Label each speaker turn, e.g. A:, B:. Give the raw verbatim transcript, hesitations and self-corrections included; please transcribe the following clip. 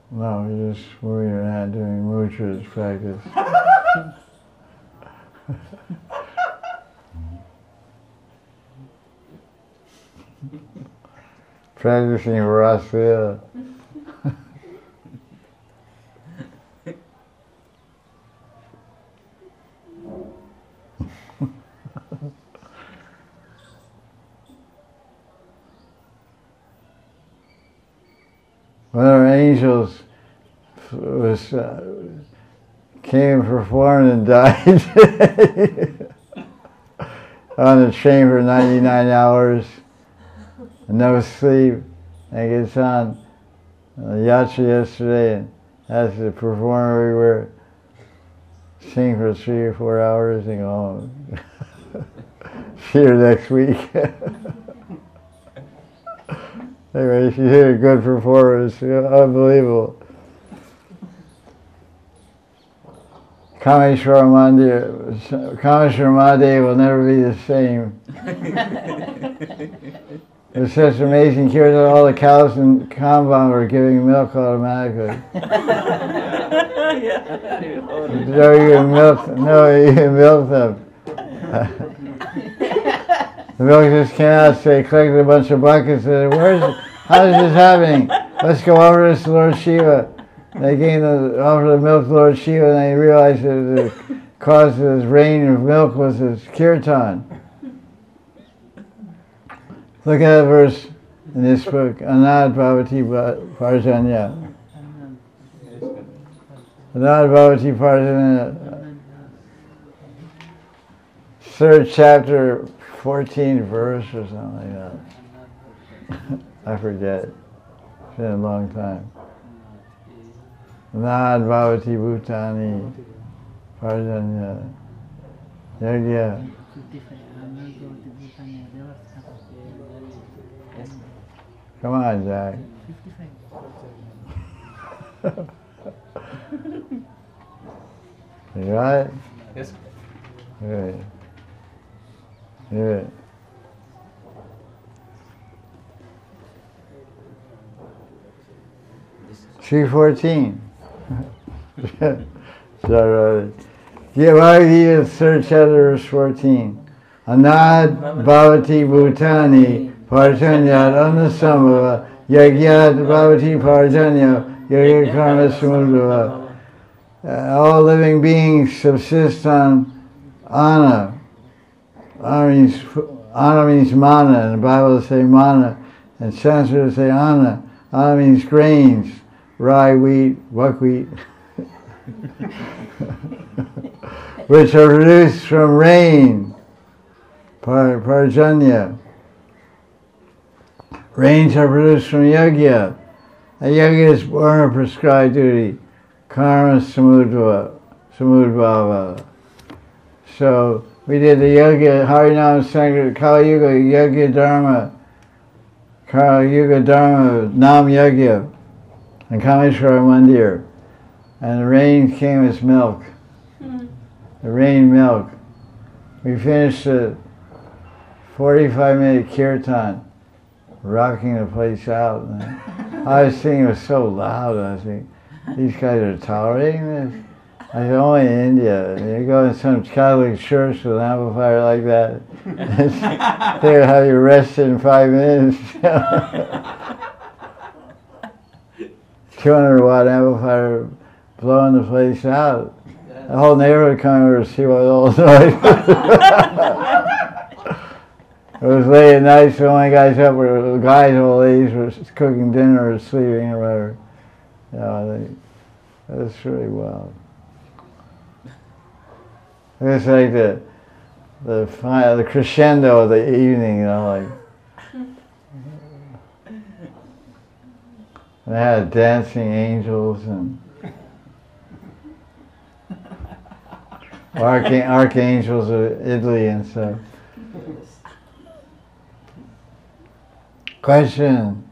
A: No, we're just moving around doing mudras practice. Practicing Rasa. One of our angels was uh, came performed and died on the train for ninety-nine hours, no sleep, and gets on uh, yatra yesterday and has to perform everywhere, sing for three or four hours and go home. See her next week. Anyway, she did a good performance, unbelievable. Kameshwara Mandir, Kameshwara Mahadev will never be the same. It was such amazing cure that all the cows in Kambang were giving milk automatically. No, you can milk, no, you can milk them. The milk just came out, so they collected a bunch of buckets and said, where's, how is this happening? Let's go over this to Lord Shiva. And they gave the, over the milk to Lord Shiva, and they realized that the cause of this rain of milk was his kirtan. Look at that verse in this book, Anad Bhavati Parjanya. Anad Bhavati Parjanya, third chapter, fourteenth verse or something like that. I forget. It's been a long time. Anad Bhavati Bhutani Parjanya. Yagya. Come on, Jack. You got it?
B: Yes.
A: Good. Good. three fourteen. Sorry. Bhagavad third chapter, verse fourteen. Anad Bhavati Bhutani Parjanyat Anasambhava Yagyat Bhavati Parjanya Yagya Karma Samudhava. All living beings subsist on Anna. Anna means, Anna means mana, and the Bible will say mana, and Sanskrit will say Anna. Anna means grains, rye, wheat, buckwheat, which are produced from rain, par, parjanya. Rains are produced from yagya. A yagya is born of prescribed duty, karma samudhava, samudbhava. So we did the yagya, Harinam Sankar, Kali Yuga, Yagya Dharma, Kali Yuga Dharma, Nam Yagya, and Kameshwara Mandir. And the rain came as milk. Mm. The rain milk. We finished the forty-five minute kirtan, rocking the place out. And I was thinking it was so loud. I was thinking, these guys are tolerating this? I said, only in India. You go to some Catholic church with an amplifier like that, they'll have you arrested in five minutes. two hundred watt amplifier blowing the place out. The whole neighborhood come over to see what all the noise. It was late at night, so the only guys up were the guys, old ladies were cooking dinner or sleeping or whatever. You know, they, it was really wild. It's like the the the crescendo of the evening, you know, like. And they had dancing angels and arch- archangels of Italy and stuff. Question.